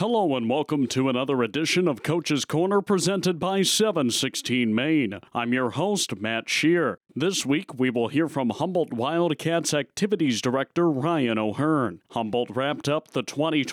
Hello and welcome to another edition of Coach's Corner presented by 716 Maine. I'm your host, Matt Shear. This week, we will hear from Humboldt Wildcats Activities Director Ryan O'Hearn. Humboldt wrapped up the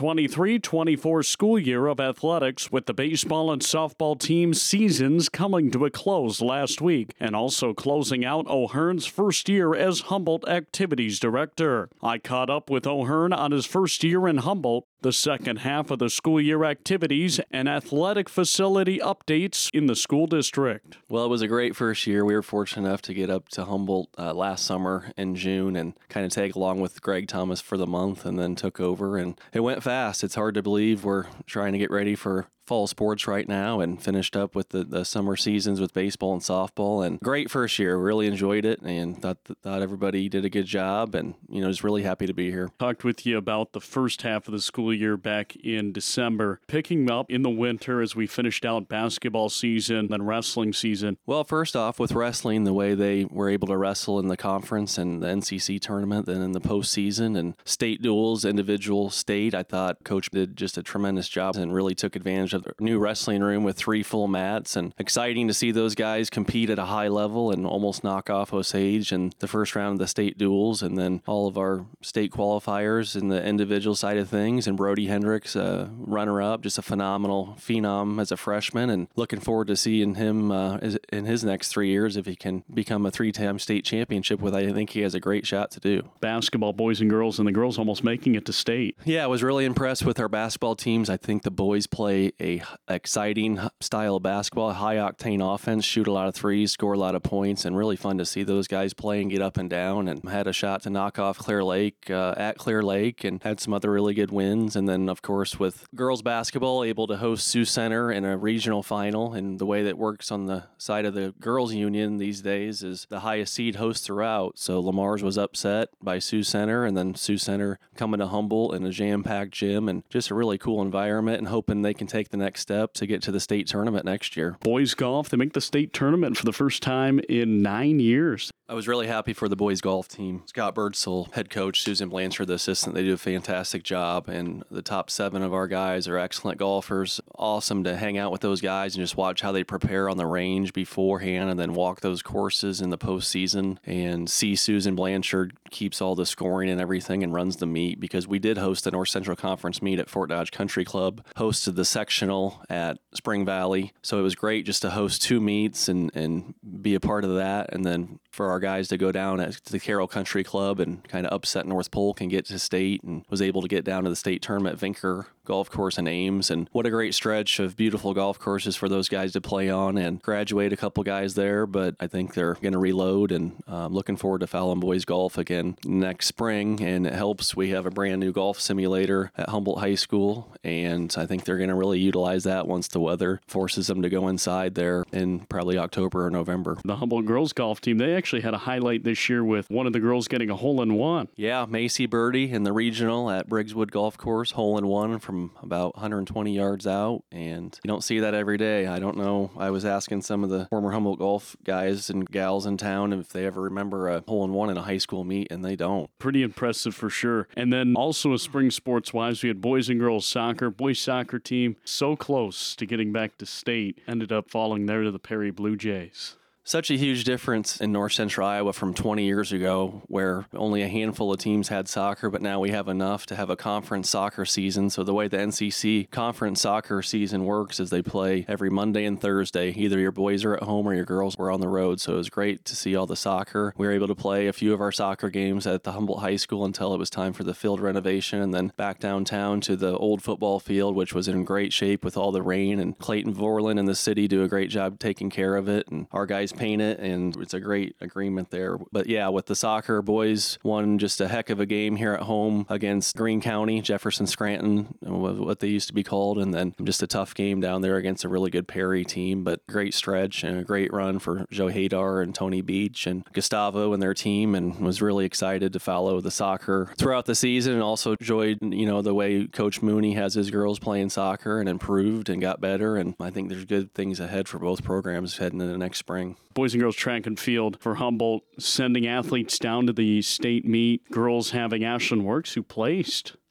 2023-24 school year of athletics with the baseball and softball team seasons coming to a close last week, and also closing out O'Hearn's first year as Humboldt Activities Director. I caught up with O'Hearn on his first year in Humboldt, the second half of the school year activities, and athletic facility updates in the school district. Well, it was a great first year. We were fortunate enough to get up to Humboldt last summer in June and kind of tag along with Greg Thomas for the month, and then took over, and it went fast. It's hard to believe we're trying to get ready for fall sports right now and finished up with the summer seasons with baseball and softball, and great first year. Really enjoyed it and thought everybody did a good job, and just really happy to be here. Talked with you about the first half of the school year back in December, picking up in the winter as we finished out basketball season and wrestling season. Well, first off, with wrestling, the way they were able to wrestle in the conference and the NCC tournament, then in the postseason and state duels, individual state, I thought Coach did just a tremendous job and really took advantage of the new wrestling room with 3 full mats, and exciting to see those guys compete at a high level and almost knock off Osage in the first round of the state duels, and then all of our state qualifiers in the individual side of things, and Brody Hendricks, runner-up, just a phenomenal phenom as a freshman, and looking forward to seeing him in his next 3 years if he can become a 3-time state championship, with I think he has a great shot to do. Basketball, boys and girls, and the girls almost making it to state. Yeah, I was really impressed with our basketball teams. I think the boys play a exciting style of basketball, high-octane offense, shoot a lot of threes, score a lot of points, and really fun to see those guys play and get up and down, and had a shot to knock off Clear Lake at Clear Lake, and had some other really good wins. And then, of course, with girls basketball, able to host Sioux Center in a regional final, and the way that works on the side of the girls union these days is the highest seed hosts throughout. So Lamar's was upset by Sioux Center, and then Sioux Center coming to Humboldt in a jam-packed gym, and just a really cool environment, and hoping they can take the next step to get to the state tournament next year. Boys golf, they make the state tournament for the first time in 9 years. I was really happy for the boys golf team. Scott Birdsell, head coach, Susan Blanchard, the assistant, they do a fantastic job, and the top 7 of our guys are excellent golfers. Awesome to hang out with those guys and just watch how they prepare on the range beforehand and then walk those courses in the postseason, and see Susan Blanchard keeps all the scoring and everything and runs the meet, because we did host the North Central Conference meet at Fort Dodge Country Club, hosted the sectional at Spring Valley. So it was great just to host 2 meets and be a part of that, and then for our guys to go down to the Carroll Country Club and kind of upset North Polk and get to state, and was able to get down to the state tournament at Vinker Golf Course in Ames. And what a great stretch of beautiful golf courses for those guys to play on, and graduate a couple guys there, but I think they're going to reload, and looking forward to Fallon Boys Golf again next spring. And it helps, we have a brand new golf simulator at Humboldt High School, and I think they're going to really utilize that once the weather forces them to go inside there in probably October or November. The Humboldt girls golf team, they actually had a highlight this year with one of the girls getting a hole-in-one. Yeah, Macy Birdie in the regional at Briggswood Golf Course, hole-in-one from about 120 yards out, and you don't see that every day. I don't know. I was asking some of the former Humboldt golf guys and gals in town if they ever remember a hole-in-one in a high school meet, and they don't. Pretty impressive for sure. And then also spring sports-wise, we had boys and girls soccer. Boys soccer team so close to getting back to state, ended up falling there to the Perry Blue Jays. Such a huge difference in North Central Iowa from 20 years ago, where only a handful of teams had soccer, but now we have enough to have a conference soccer season. So the way the NCC conference soccer season works is they play every Monday and Thursday. Either your boys are at home or your girls were on the road. So it was great to see all the soccer. We were able to play a few of our soccer games at the Humboldt High School until it was time for the field renovation, and then back downtown to the old football field, which was in great shape with all the rain, and Clayton Vorlin and the city do a great job taking care of it, and our guys paint it, and it's a great agreement there. But yeah, with the soccer, boys won just a heck of a game here at home against Greene County, Jefferson Scranton, what they used to be called, and then just a tough game down there against a really good Perry team. But great stretch and a great run for Joe Hadar and Tony Beach and Gustavo and their team, and was really excited to follow the soccer throughout the season, and also enjoyed the way Coach Mooney has his girls playing soccer and improved and got better. And I think there's good things ahead for both programs heading into next spring. Boys and girls track and field for Humboldt, sending athletes down to the state meet. Girls having Ashlyn Works, who placed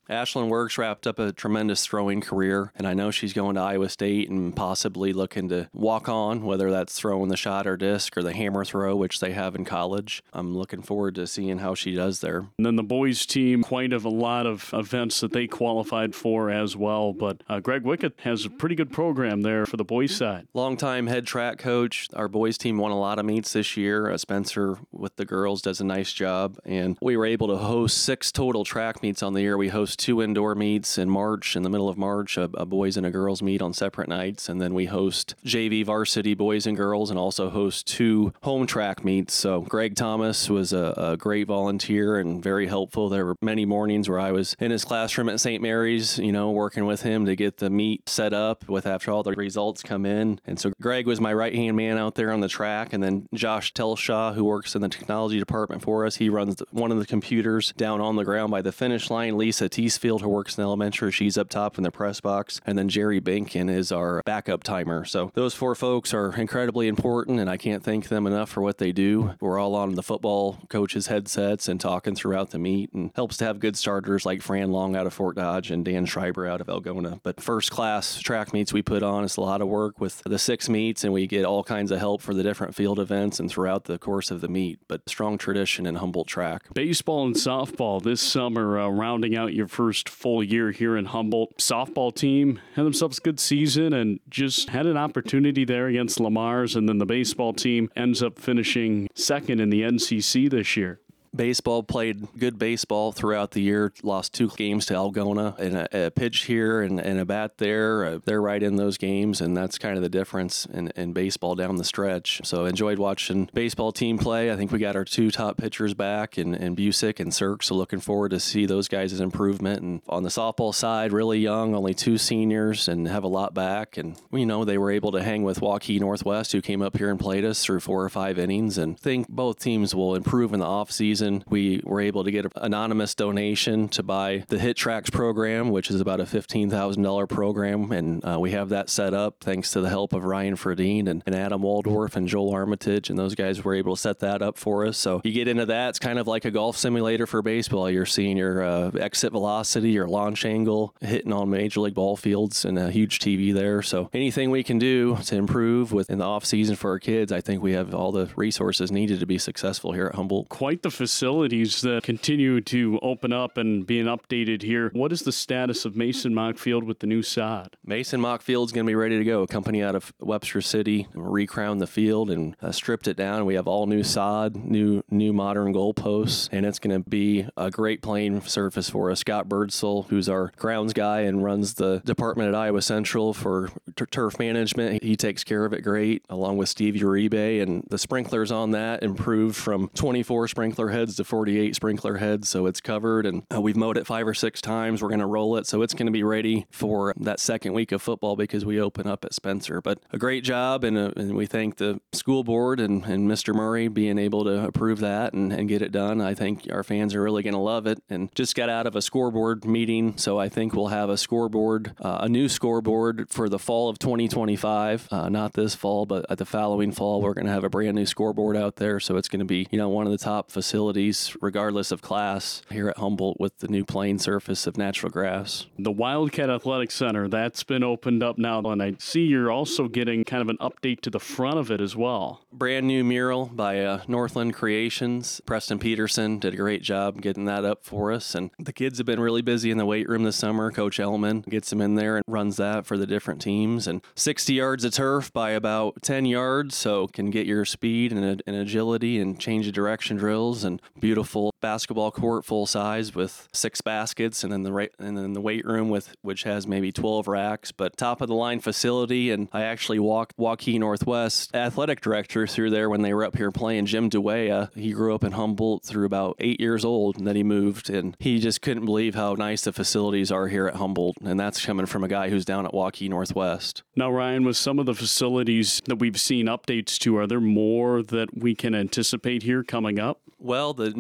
Ashlyn Works wrapped up a tremendous throwing career, and I know she's going to Iowa State and possibly looking to walk on, whether that's throwing the shot or disc or the hammer throw, which they have in college. I'm looking forward to seeing how she does there. And then the boys team, quite a lot of events that they qualified for as well, but Greg Wickett has a pretty good program there for the boys side. Longtime head track coach. Our boys team won a lot of meets this year. Spencer with the girls does a nice job, and we were able to host 6 total track meets on the year. We host 2 indoor meets in March, in the middle of March, a boys and a girls meet on separate nights, and then we host JV varsity boys and girls and also host 2 home track meets. So Greg Thomas was a great volunteer and very helpful. There were many mornings where I was in his classroom at St. Mary's, working with him to get the meet set up with after all the results come in. And so Greg was my right-hand man out there on the track, and then Josh Telshaw, who works in the technology department for us, he runs one of the computers down on the ground by the finish line. Lisa Teesfield, who works in elementary, she's up top in the press box, and then Jerry Binkin is our backup timer. So those 4 folks are incredibly important, and I can't thank them enough for what they do. We're all on the football coaches' headsets and talking throughout the meet, and helps to have good starters like Fran Long out of Fort Dodge and Dan Schreiber out of Algona. But first-class track meets we put on, it's a lot of work with the 6 meets, and we get all kinds of help for the different field events and throughout the course of the meet. But strong tradition in Humboldt track. Baseball and softball this summer, rounding out your first full year here in Humboldt. Softball team had themselves a good season and just had an opportunity there against Lamar's, and then the baseball team ends up finishing second in the NCC this year. Baseball played good baseball throughout the year, lost 2 games to Algona, and a pitch here and a bat there. They're right in those games, and that's kind of the difference in baseball down the stretch. So enjoyed watching baseball team play. I think we got our 2 top pitchers back in Busick and Sirk, so looking forward to see those guys' improvement. And on the softball side, really young, only 2 seniors, and have a lot back. And, they were able to hang with Waukee Northwest, who came up here and played us through 4 or 5 innings, and think both teams will improve in the offseason. We were able to get an anonymous donation to buy the Hit Tracks program, which is about a $15,000 program, and we have that set up thanks to the help of Ryan Fradine and Adam Waldorf and Joel Armitage, and those guys were able to set that up for us. So you get into that, it's kind of like a golf simulator for baseball. You're seeing your exit velocity, your launch angle, hitting on major league ball fields, and a huge TV there. So anything we can do to improve in the off season for our kids, I think we have all the resources needed to be successful here at Humboldt. Quite the facilities that continue to open up and being updated here. What is the status of Mason Mock Field with the new sod? Mason Mock Field's going to be ready to go. A company out of Webster City recrowned the field and stripped it down. We have all new sod, new modern goalposts, and it's going to be a great playing surface for us. Scott Birdsell, who's our grounds guy and runs the department at Iowa Central for turf management, he takes care of it great, along with Steve Uribe, and the sprinklers on that improved from 24 sprinkler heads to 48 sprinkler heads, so it's covered, and we've mowed it 5 or 6 times. We're going to roll it, so it's going to be ready for that second week of football because we open up at Spencer. But a great job, and we thank the school board and Mr. Murray being able to approve that and get it done. I think our fans are really going to love it, and just got out of a scoreboard meeting, so I think we'll have a new scoreboard for the fall of 2025, not this fall, but at the following fall, we're going to have a brand new scoreboard out there, so it's going to be, one of the top facilities, regardless of class, here at Humboldt with the new playing surface of natural grass. The Wildcat Athletic Center, that's been opened up now, and I see you're also getting kind of an update to the front of it as well. Brand new mural by Northland Creations. Preston Peterson did a great job getting that up for us, and the kids have been really busy in the weight room this summer. Coach Ellman gets them in there and runs that for the different teams, and 60 yards of turf by about 10 yards, so can get your speed and agility and change of direction drills, and beautiful basketball court full size with 6 baskets, and then the weight room which has maybe 12 racks, but top of the line facility. And I actually walked Waukee Northwest athletic director through there when they were up here playing, Jim DeWea. He grew up in Humboldt through about 8 years old, and then he moved, and he just couldn't believe how nice the facilities are here at Humboldt, and that's coming from a guy who's down at Waukee Northwest. Now, Ryan, with some of the facilities that we've seen updates to, are there more that we can anticipate here coming up? Well, the new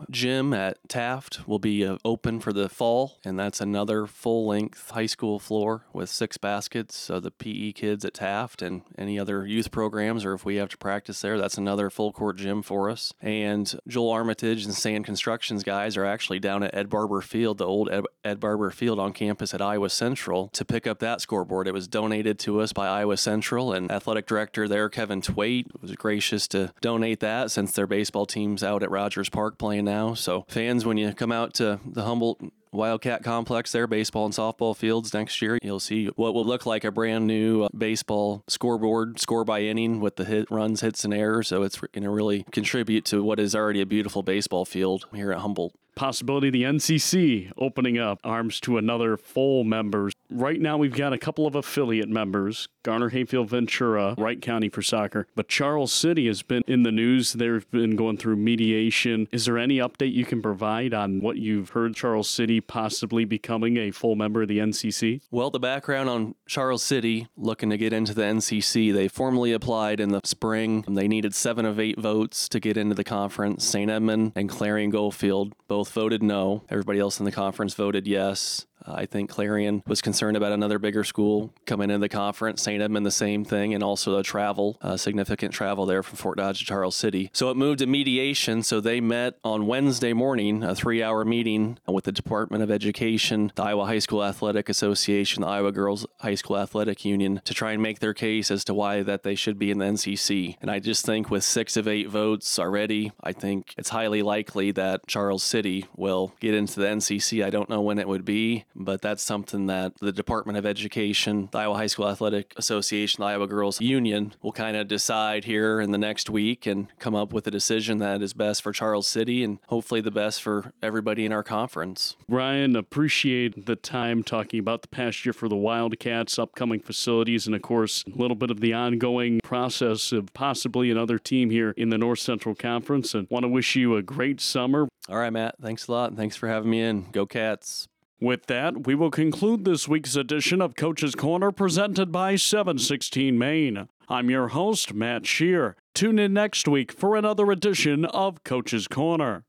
gym at Taft will be open for the fall, and that's another full-length high school floor with 6 baskets. So the PE kids at Taft and any other youth programs, or if we have to practice there, that's another full-court gym for us. And Joel Armitage and Sand Constructions guys are actually down at Ed Barber Field, the old Ed Barber Field on campus at Iowa Central, to pick up that scoreboard. It was donated to us by Iowa Central, and athletic director there, Kevin Twait, was gracious to donate that since their baseball team's out at Rogers Park playing now. So fans, when you come out to the Humboldt Wildcat Complex there, baseball and softball fields next year, you'll see what will look like a brand new baseball scoreboard, score by inning with the hit, runs, hits, and errors. So it's going to really contribute to what is already a beautiful baseball field here at Humboldt. Possibility the NCC opening up arms to another full members. Right now we've got a couple of affiliate members, Garner Hayfield Ventura, Wright County for soccer, but Charles City has been in the news. They've been going through mediation. Is there any update you can provide on what you've heard Charles City possibly becoming a full member of the NCC? Well, the background on Charles City looking to get into the NCC, they formally applied in the spring. They needed 7 of 8 votes to get into the conference. St. Edmund and Clarion Goldfield both voted no. Everybody else in the conference voted yes. I think Clarion was concerned about another bigger school coming into the conference. St. Edmund, the same thing, and also the travel, significant travel there from Fort Dodge to Charles City. So it moved to mediation. So they met on Wednesday morning, a 3-hour meeting with the Department of Education, the Iowa High School Athletic Association, the Iowa Girls High School Athletic Union, to try and make their case as to why that they should be in the NCC. And I just think with 6 of 8 votes already, I think it's highly likely that Charles City will get into the NCC. I don't know when it would be, but that's something that the Department of Education, the Iowa High School Athletic Association, the Iowa Girls Union will kind of decide here in the next week and come up with a decision that is best for Charles City and hopefully the best for everybody in our conference. Ryan, appreciate the time talking about the past year for the Wildcats, upcoming facilities, and of course, a little bit of the ongoing process of possibly another team here in the North Central Conference, and want to wish you a great summer. All right, Matt. Thanks a lot, and thanks for having me in. Go Cats. With that, we will conclude this week's edition of Coach's Corner presented by 716 Maine. I'm your host, Matt Shear. Tune in next week for another edition of Coach's Corner.